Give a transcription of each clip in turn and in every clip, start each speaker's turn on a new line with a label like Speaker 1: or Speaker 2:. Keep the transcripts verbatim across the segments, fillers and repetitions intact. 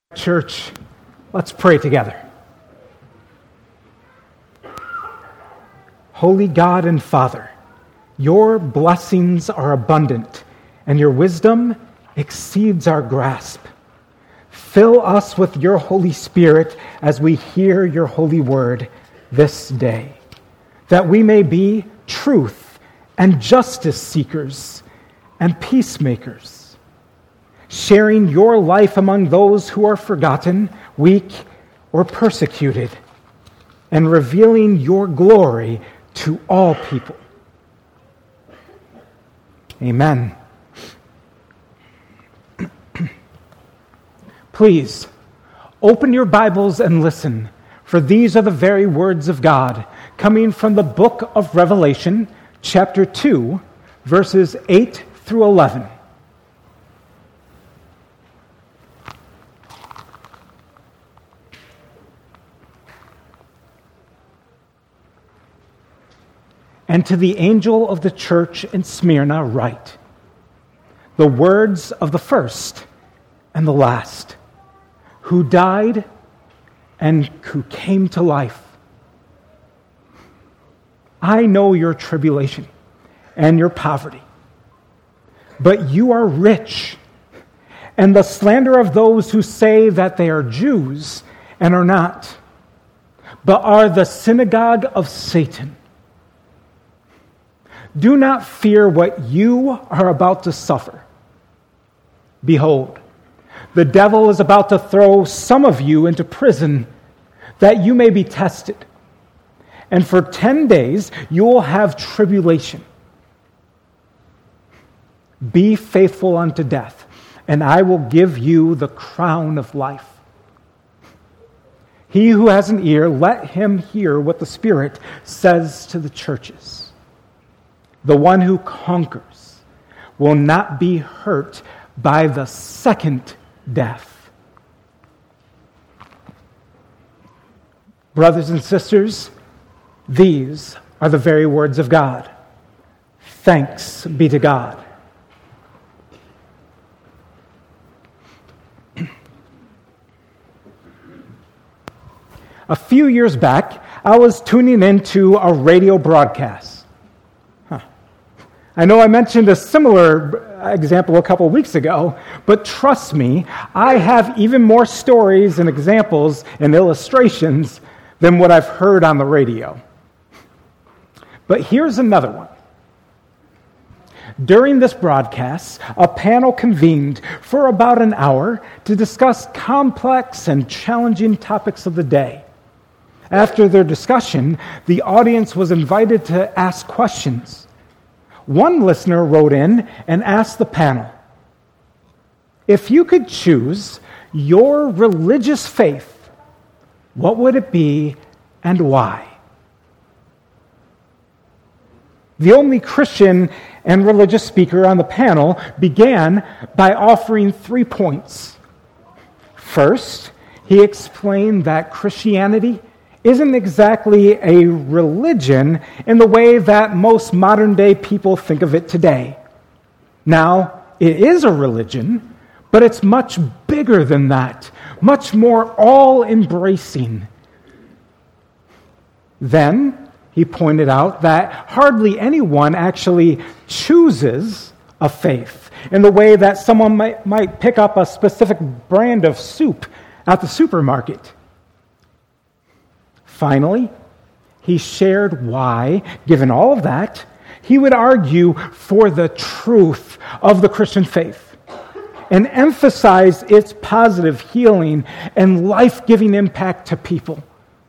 Speaker 1: Church, let's pray together. Holy God and Father, your blessings are abundant, and your wisdom exceeds our grasp. Fill us with your Holy Spirit as we hear your holy word this day, that we may be truth and justice seekers and peacemakers, sharing your life among those who are forgotten, weak, or persecuted, and revealing your glory to all people. Amen. Please, open your Bibles and listen, for these are the very words of God, coming from the book of Revelation, chapter two, verses eight through eleven. And to the angel of the church in Smyrna write, the words of the first and the last, who died and who came to life. I know your tribulation and your poverty, but you are rich, and the slander of those who say that they are Jews and are not, but are the synagogue of Satan. Do not fear what you are about to suffer. Behold, the devil is about to throw some of you into prison that you may be tested. And for ten days you will have tribulation. Be faithful unto death, and I will give you the crown of life. He who has an ear, let him hear what the Spirit says to the churches. The one who conquers will not be hurt by the second death. Brothers and sisters, these are the very words of God. Thanks be to God. A few years back, I was tuning into a radio broadcast. I know I mentioned a similar example a couple weeks ago, but trust me, I have even more stories and examples and illustrations than what I've heard on the radio. But here's another one. During this broadcast, a panel convened for about an hour to discuss complex and challenging topics of the day. After their discussion, the audience was invited to ask questions. One listener wrote in and asked the panel, if you could choose your religious faith, what would it be and why? The only Christian and religious speaker on the panel began by offering three points. First, he explained that Christianity isn't exactly a religion in the way that most modern-day people think of it today. Now, it is a religion, but it's much bigger than that, much more all-embracing. Then, he pointed out that hardly anyone actually chooses a faith in the way that someone might, might pick up a specific brand of soup at the supermarket. Finally, he shared why, given all of that, he would argue for the truth of the Christian faith and emphasize its positive healing and life-giving impact to people.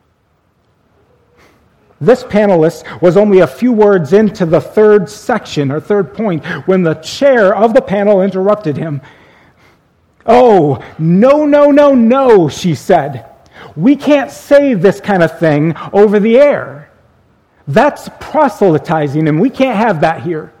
Speaker 1: This panelist was only a few words into the third section or third point when the chair of the panel interrupted him. "Oh, no, no, no, no," she said. "We can't say this kind of thing over the air. That's proselytizing, and we can't have that here."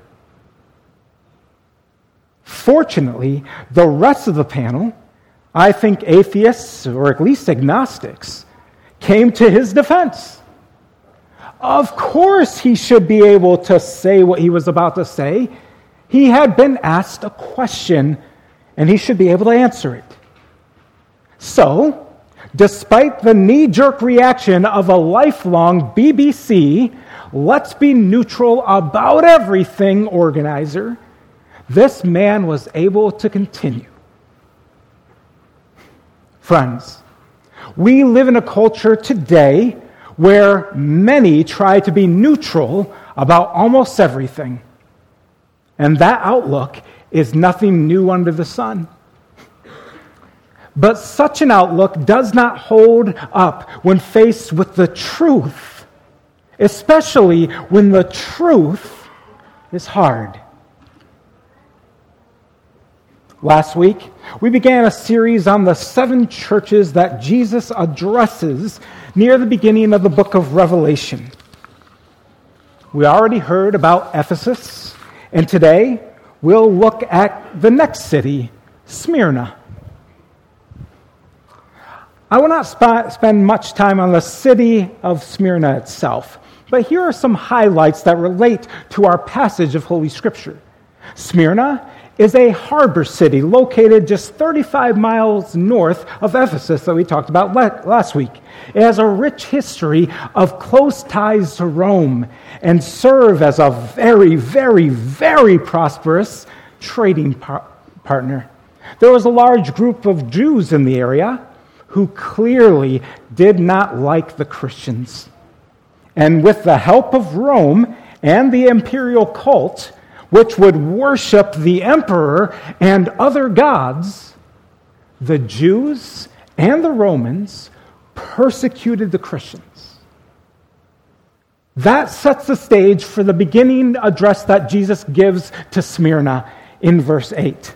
Speaker 1: Fortunately, the rest of the panel, I think atheists, or at least agnostics, came to his defense. Of course he should be able to say what he was about to say. He had been asked a question, and he should be able to answer it. So, despite the knee-jerk reaction of a lifelong B B C, let's be neutral about everything organizer, this man was able to continue. Friends, we live in a culture today where many try to be neutral about almost everything. And that outlook is nothing new under the sun. But such an outlook does not hold up when faced with the truth, especially when the truth is hard. Last week, we began a series on the seven churches that Jesus addresses near the beginning of the book of Revelation. We already heard about Ephesus, and today we'll look at the next city, Smyrna. I will not sp- spend much time on the city of Smyrna itself, but here are some highlights that relate to our passage of Holy Scripture. Smyrna is a harbor city located just thirty-five miles north of Ephesus that we talked about le- last week. It has a rich history of close ties to Rome and serve as a very, very, very prosperous trading par- partner. There was a large group of Jews in the area who clearly did not like the Christians. And with the help of Rome and the imperial cult, which would worship the emperor and other gods, the Jews and the Romans persecuted the Christians. That sets the stage for the beginning address that Jesus gives to Smyrna in verse eight.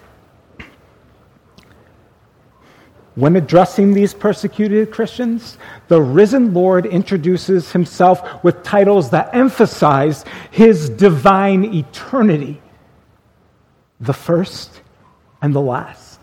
Speaker 1: When addressing these persecuted Christians, the risen Lord introduces himself with titles that emphasize his divine eternity, the first and the last,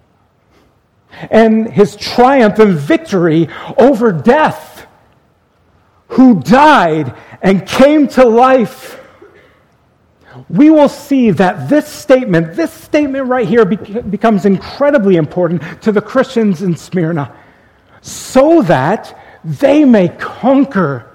Speaker 1: and his triumph and victory over death, who died and came to life. We will see that this statement, this statement right here bec- becomes incredibly important to the Christians in Smyrna so that they may conquer.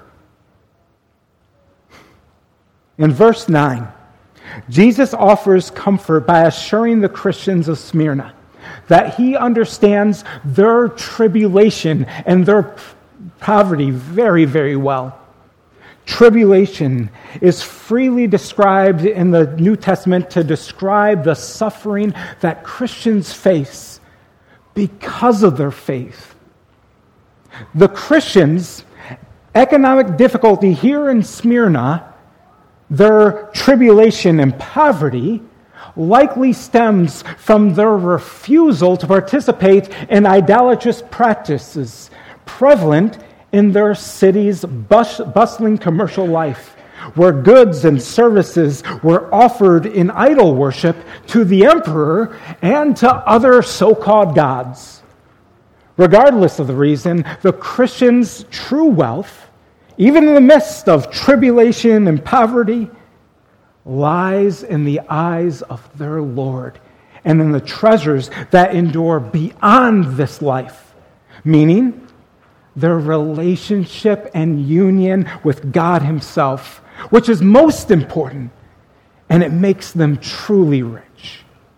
Speaker 1: In verse nine, Jesus offers comfort by assuring the Christians of Smyrna that he understands their tribulation and their poverty very, very well. Tribulation is freely described in the New Testament to describe the suffering that Christians face because of their faith. The Christians' economic difficulty here in Smyrna, their tribulation and poverty, likely stems from their refusal to participate in idolatrous practices prevalent in their city's bus- bustling commercial life, where goods and services were offered in idol worship to the emperor and to other so-called gods. Regardless of the reason, the Christians' true wealth, even in the midst of tribulation and poverty, lies in the eyes of their Lord and in the treasures that endure beyond this life, meaning their relationship and union with God himself, which is most important, and it makes them truly rich.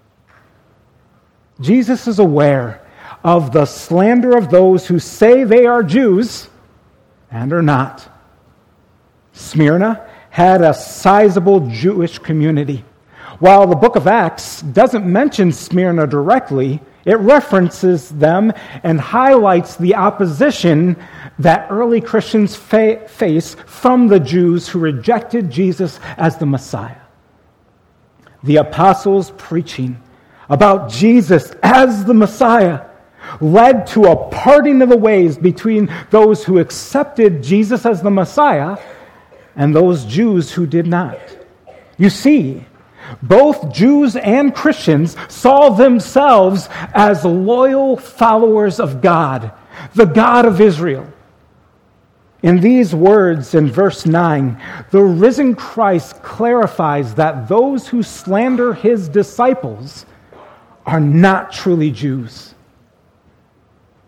Speaker 1: Jesus is aware of the slander of those who say they are Jews and are not. Smyrna had a sizable Jewish community. While the book of Acts doesn't mention Smyrna directly, it references them and highlights the opposition that early Christians fa- face from the Jews who rejected Jesus as the Messiah. The apostles' preaching about Jesus as the Messiah led to a parting of the ways between those who accepted Jesus as the Messiah and those Jews who did not. You see, both Jews and Christians saw themselves as loyal followers of God, the God of Israel. In these words in verse nine, the risen Christ clarifies that those who slander his disciples are not truly Jews.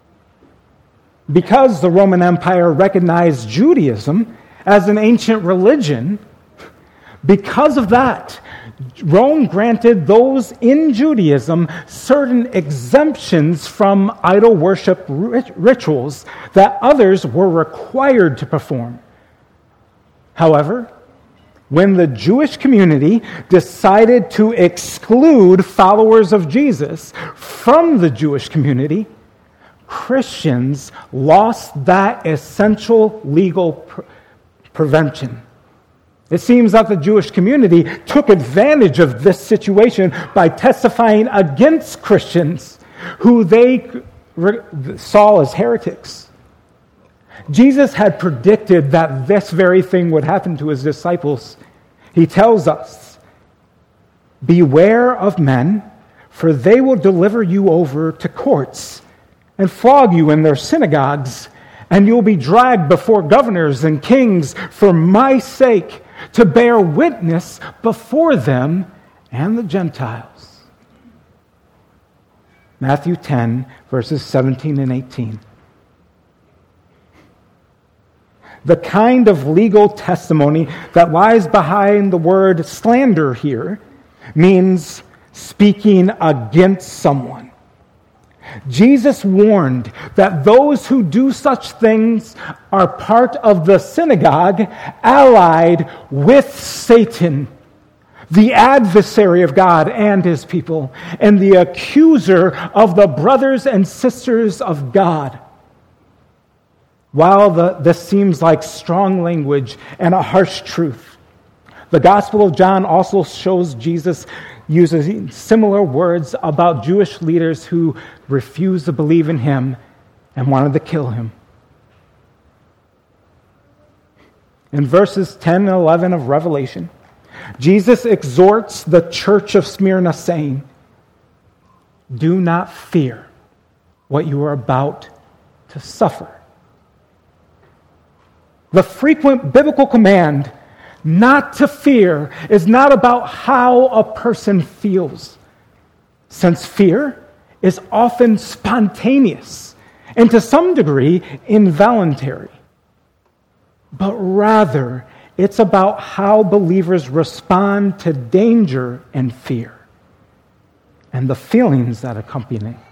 Speaker 1: Because the Roman Empire recognized Judaism as an ancient religion, because of that, Rome granted those in Judaism certain exemptions from idol worship rit- rituals that others were required to perform. However, when the Jewish community decided to exclude followers of Jesus from the Jewish community, Christians lost that essential legal pr- prevention. It seems that the Jewish community took advantage of this situation by testifying against Christians who they re- saw as heretics. Jesus had predicted that this very thing would happen to his disciples. He tells us, "Beware of men, for they will deliver you over to courts and flog you in their synagogues, and you'll be dragged before governors and kings for my sake, to bear witness before them and the Gentiles." Matthew ten, verses seventeen and eighteen. The kind of legal testimony that lies behind the word slander here means speaking against someone. Jesus warned that those who do such things are part of the synagogue allied with Satan, the adversary of God and his people, and the accuser of the brothers and sisters of God. While the, this seems like strong language and a harsh truth, the Gospel of John also shows Jesus uses similar words about Jewish leaders who refused to believe in him and wanted to kill him. In verses ten and eleven of Revelation, Jesus exhorts the church of Smyrna, saying, "Do not fear what you are about to suffer." The frequent biblical command not to fear is not about how a person feels, since fear is often spontaneous and to some degree involuntary. But rather, it's about how believers respond to danger and fear and the feelings that accompany it.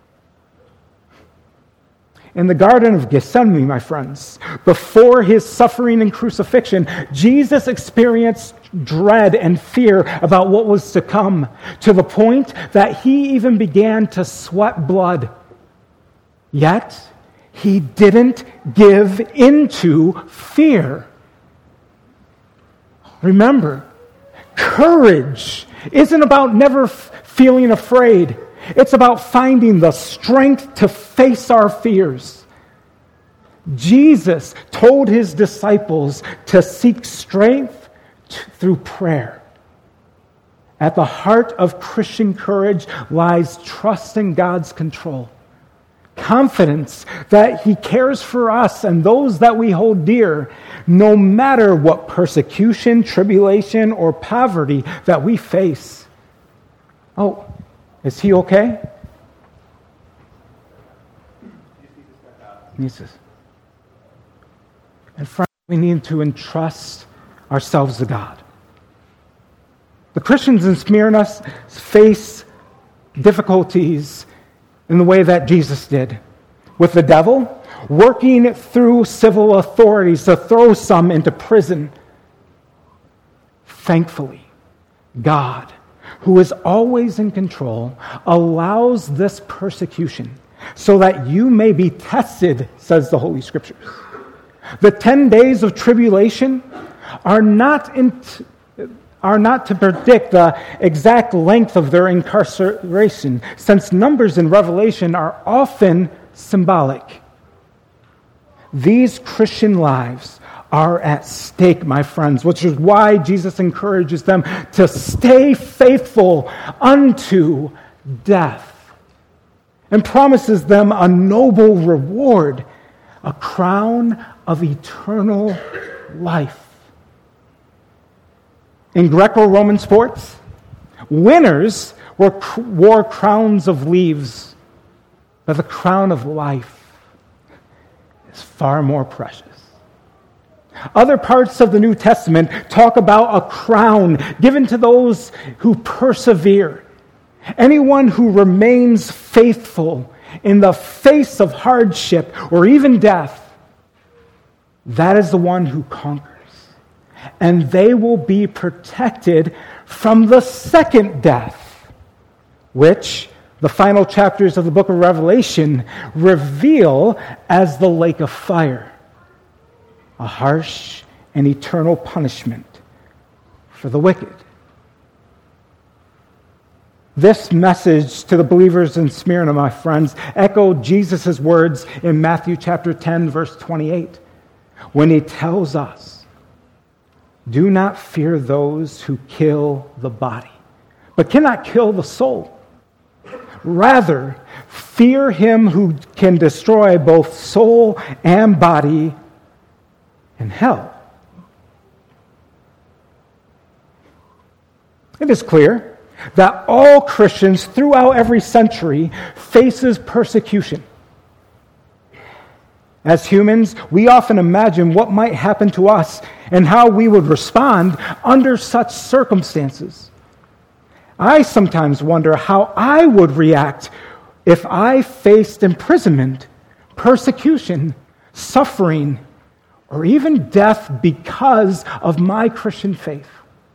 Speaker 1: In the Garden of Gethsemane, my friends, before his suffering and crucifixion, Jesus experienced dread and fear about what was to come, to the point that he even began to sweat blood. Yet, he didn't give into fear. Remember, courage isn't about never f- feeling afraid. It's about finding the strength to face our fears. Jesus told his disciples to seek strength t- through prayer. At the heart of Christian courage lies trust in God's control, confidence that he cares for us and those that we hold dear, no matter what persecution, tribulation, or poverty that we face. Oh, is he okay? Jesus. And friends, we need to entrust ourselves to God. The Christians in Smyrna face difficulties in the way that Jesus did, with the devil working through civil authorities to throw some into prison. Thankfully, God, who is always in control, allows this persecution so that you may be tested, says the Holy Scriptures. The ten days of tribulation are not in, are not to predict the exact length of their incarceration, since numbers in Revelation are often symbolic. These Christian lives are at stake, my friends, which is why Jesus encourages them to stay faithful unto death and promises them a noble reward, a crown of eternal life. In Greco-Roman sports, winners were, wore crowns of leaves, but the crown of life is far more precious. Other parts of the New Testament talk about a crown given to those who persevere. Anyone who remains faithful in the face of hardship or even death, that is the one who conquers. And they will be protected from the second death, which the final chapters of the book of Revelation reveal as the lake of fire, a harsh and eternal punishment for the wicked. This message to the believers in Smyrna, my friends, echoed Jesus' words in Matthew chapter ten, verse twenty-eight, when he tells us, "Do not fear those who kill the body, but cannot kill the soul. Rather, fear him who can destroy both soul and body in hell." It is clear that all Christians throughout every century faces persecution. As humans, we often imagine what might happen to us and how we would respond under such circumstances. I sometimes wonder how I would react if I faced imprisonment, persecution, suffering, or even death because of my Christian faith.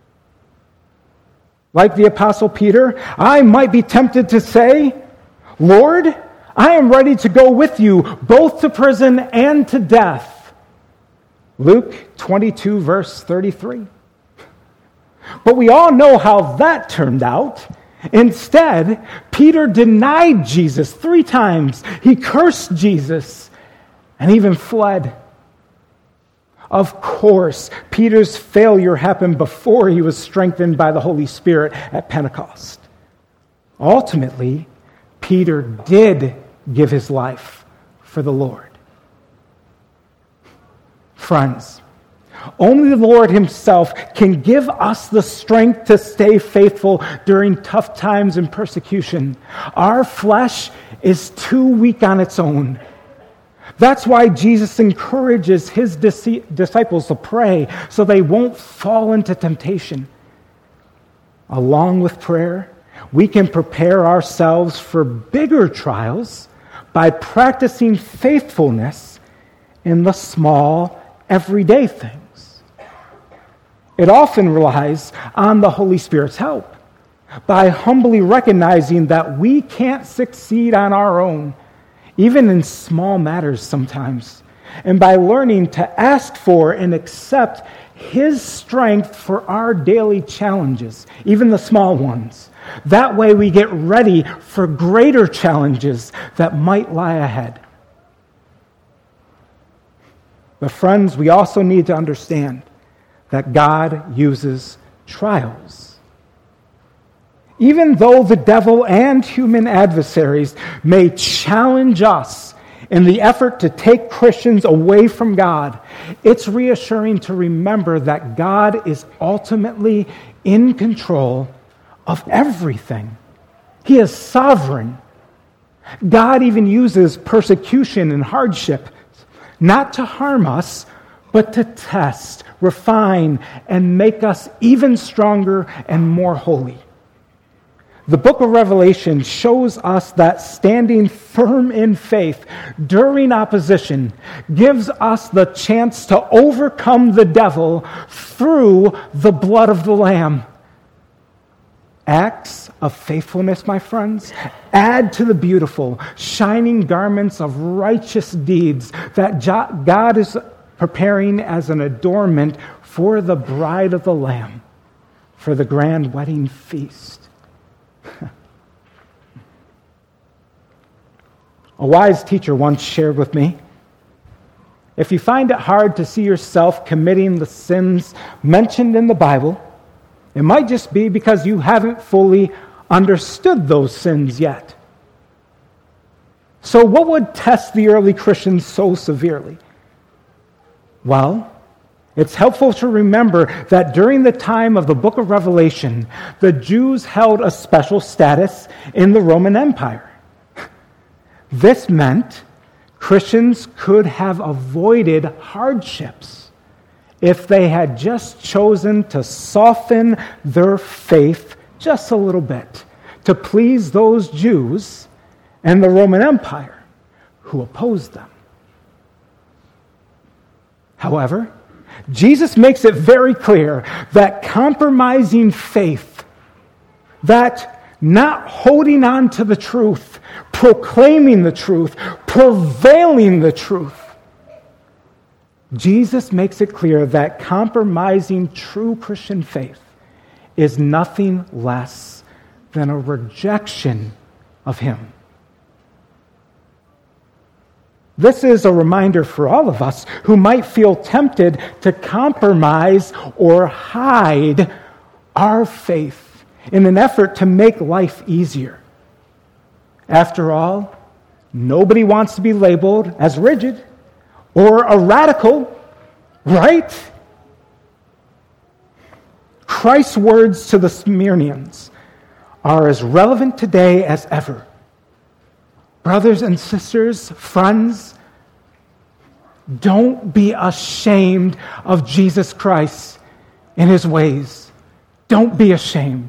Speaker 1: Like the Apostle Peter, I might be tempted to say, "Lord, I am ready to go with you both to prison and to death." Luke twenty-two, verse thirty-three. But we all know how that turned out. Instead, Peter denied Jesus three times. He cursed Jesus and even fled. Of course, Peter's failure happened before he was strengthened by the Holy Spirit at Pentecost. Ultimately, Peter did give his life for the Lord. Friends, only the Lord himself can give us the strength to stay faithful during tough times and persecution. Our flesh is too weak on its own. That's why Jesus encourages his disciples to pray so they won't fall into temptation. Along with prayer, we can prepare ourselves for bigger trials by practicing faithfulness in the small, everyday things. It often relies on the Holy Spirit's help by humbly recognizing that we can't succeed on our own, even in small matters sometimes, and by learning to ask for and accept his strength for our daily challenges, even the small ones. That way we get ready for greater challenges that might lie ahead. But friends, we also need to understand that God uses trials. Even though the devil and human adversaries may challenge us in the effort to take Christians away from God, it's reassuring to remember that God is ultimately in control of everything. He is sovereign. God even uses persecution and hardship not to harm us, but to test, refine, and make us even stronger and more holy. The book of Revelation shows us that standing firm in faith during opposition gives us the chance to overcome the devil through the blood of the Lamb. Acts of faithfulness, my friends, add to the beautiful, shining garments of righteous deeds that God is preparing as an adornment for the bride of the Lamb, for the grand wedding feast. A wise teacher once shared with me, if you find it hard to see yourself committing the sins mentioned in the Bible, it might just be because you haven't fully understood those sins yet. So what would test the early Christians so severely? Well, it's helpful to remember that during the time of the book of Revelation, the Jews held a special status in the Roman Empire. This meant Christians could have avoided hardships if they had just chosen to soften their faith just a little bit to please those Jews and the Roman Empire who opposed them. However, Jesus makes it very clear that compromising faith, that not holding on to the truth, proclaiming the truth, prevailing the truth, Jesus makes it clear that compromising true Christian faith is nothing less than a rejection of Him. This is a reminder for all of us who might feel tempted to compromise or hide our faith in an effort to make life easier. After all, nobody wants to be labeled as rigid or a radical, right? Christ's words to the Smyrnians are as relevant today as ever. Brothers and sisters, friends, don't be ashamed of Jesus Christ and His ways. Don't be ashamed.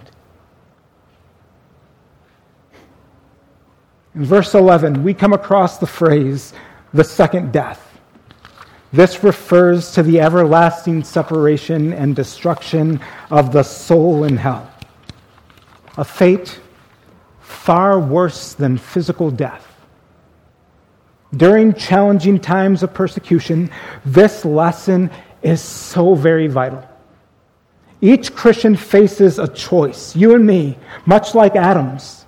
Speaker 1: In verse eleven, we come across the phrase, the second death. This refers to the everlasting separation and destruction of the soul in hell, a fate far worse than physical death. During challenging times of persecution, this lesson is so very vital. Each Christian faces a choice, you and me, much like Adam's.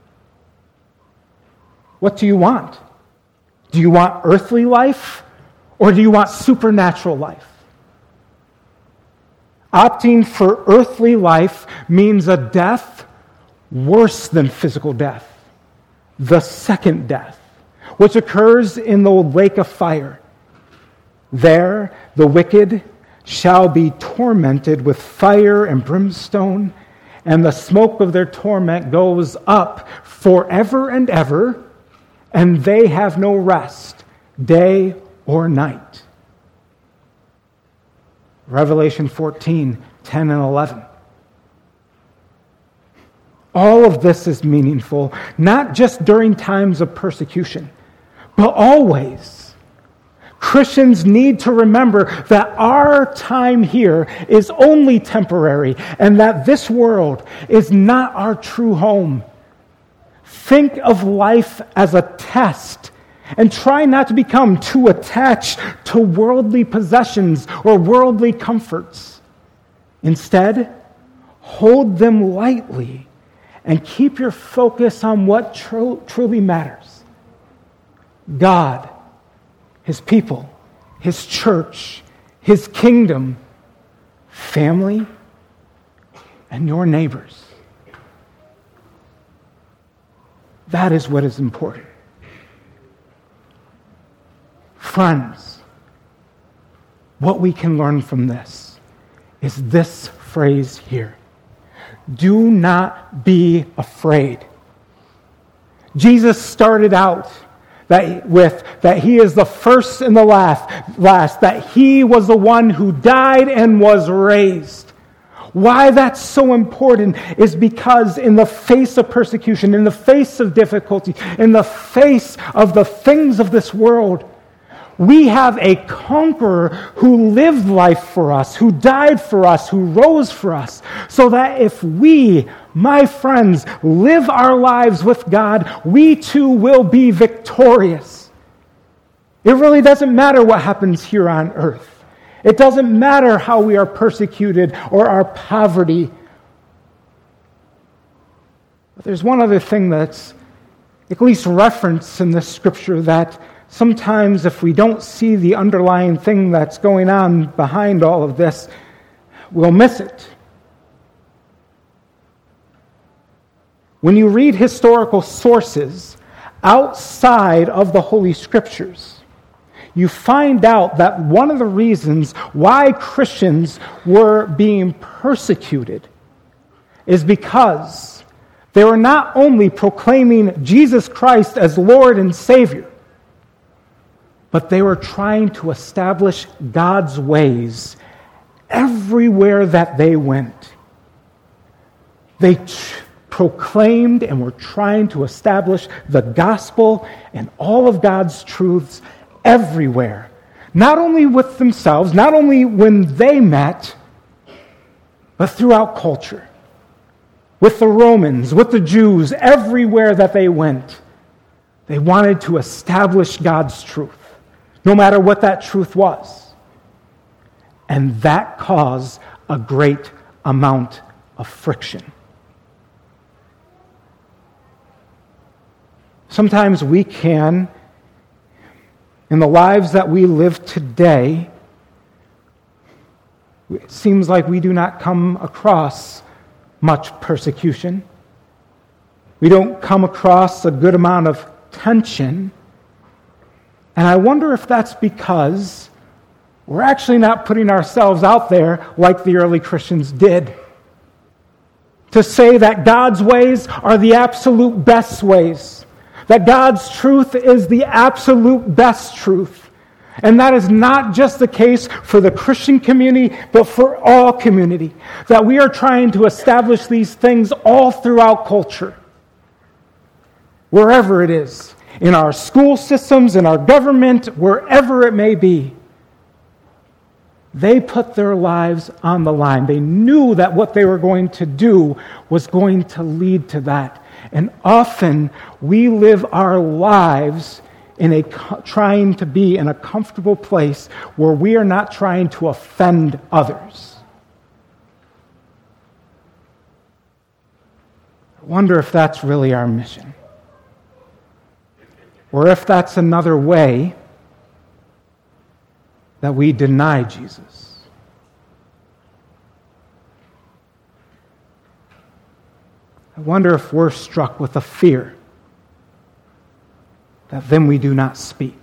Speaker 1: What do you want? Do you want earthly life, or do you want supernatural life? Opting for earthly life means a death worse than physical death, the second death, which occurs in the lake of fire. There, the wicked shall be tormented with fire and brimstone, and the smoke of their torment goes up forever and ever, and they have no rest, day or night. Revelation fourteen, ten and eleven. All of this is meaningful, not just during times of persecution, but always. Christians need to remember that our time here is only temporary and that this world is not our true home. Think of life as a test and try not to become too attached to worldly possessions or worldly comforts. Instead, hold them lightly and keep your focus on what tr- truly matters. God, His people, His church, His kingdom, family, and your neighbors. That is what is important. Friends, what we can learn from this is this phrase here. Do not be afraid. Jesus started out that with that He is the first and the last, last, that He was the one who died and was raised. Why that's so important is because in the face of persecution, in the face of difficulty, in the face of the things of this world, we have a conqueror who lived life for us, who died for us, who rose for us, so that if we, my friends, live our lives with God, we too will be victorious. It really doesn't matter what happens here on earth. It doesn't matter how we are persecuted or our poverty. But there's one other thing that's at least referenced in this scripture that sometimes if we don't see the underlying thing that's going on behind all of this, we'll miss it. When you read historical sources outside of the Holy Scriptures, you find out that one of the reasons why Christians were being persecuted is because they were not only proclaiming Jesus Christ as Lord and Savior, but they were trying to establish God's ways everywhere that they went. They tr- proclaimed and were trying to establish the gospel and all of God's truths everywhere. Not only with themselves, not only when they met, but throughout culture. With the Romans, with the Jews, everywhere that they went, they wanted to establish God's truth, no matter what that truth was. And that caused a great amount of friction. Sometimes we can, in the lives that we live today, it seems like we do not come across much persecution. We don't come across a good amount of tension. And I wonder if that's because we're actually not putting ourselves out there like the early Christians did, to say that God's ways are the absolute best ways, that God's truth is the absolute best truth. And that is not just the case for the Christian community, but for all community. That we are trying to establish these things all throughout culture. Wherever it is. In our school systems, in our government, wherever it may be. They put their lives on the line. They knew that what they were going to do was going to lead to that. And often we live our lives in a trying to be in a comfortable place where we are not trying to offend others. I wonder if that's really our mission. Or if that's another way that we deny Jesus. I wonder if we're struck with a fear that then we do not speak.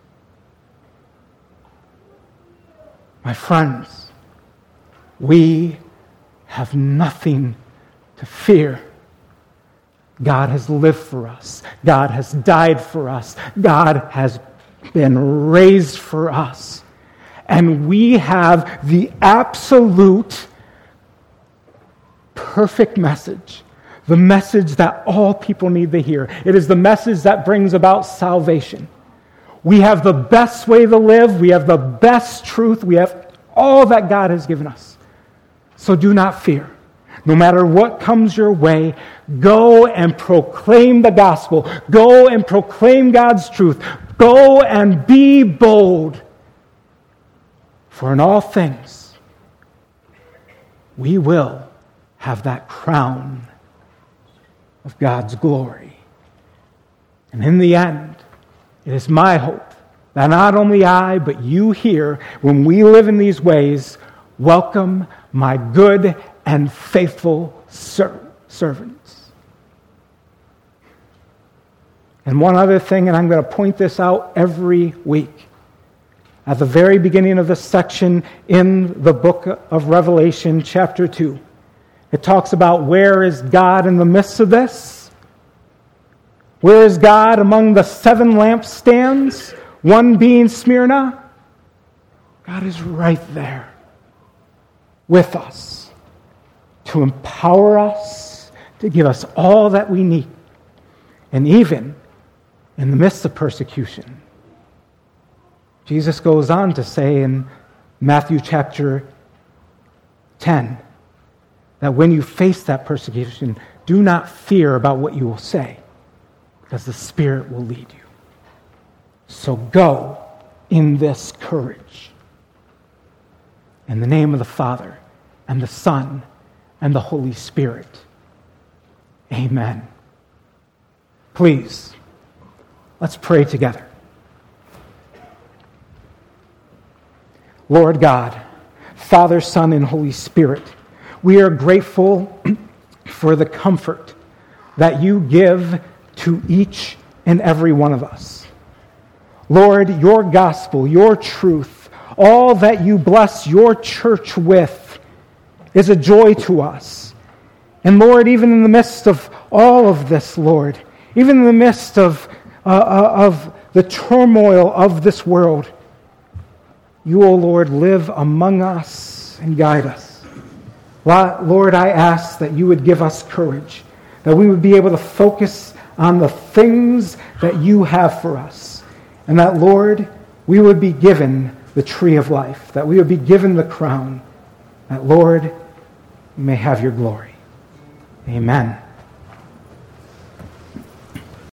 Speaker 1: My friends, we have nothing to fear. God has lived for us. God has died for us. God has been raised for us. And we have the absolute perfect message. The message that all people need to hear. It is the message that brings about salvation. We have the best way to live. We have the best truth. We have all that God has given us. So do not fear. No matter what comes your way, go and proclaim the gospel. Go and proclaim God's truth. Go and be bold. For in all things, we will have that crown of God's glory. And in the end, it is my hope that not only I, but you here, when we live in these ways, welcome my good and faithful ser- servants. And one other thing, and I'm going to point this out every week. At the very beginning of this section in the book of Revelation, chapter two, it talks about where is God in the midst of this? Where is God among the seven lampstands, one being Smyrna? God is right there with us to empower us, to give us all that we need. And even in the midst of persecution, Jesus goes on to say in Matthew chapter ten, that when you face that persecution, do not fear about what you will say, because the Spirit will lead you. So go in this courage. In the name of the Father, and the Son, and the Holy Spirit. Amen. Please, let's pray together. Lord God, Father, Son, and Holy Spirit, we are grateful for the comfort that you give to each and every one of us. Lord, your gospel, your truth, all that you bless your church with is a joy to us. And Lord, even in the midst of all of this, Lord, even in the midst of, uh, of the turmoil of this world, you, O Lord, live among us and guide us. Lord, I ask that you would give us courage, that we would be able to focus on the things that you have for us, and that, Lord, we would be given the tree of life, that we would be given the crown, that, Lord, you may have your glory. Amen.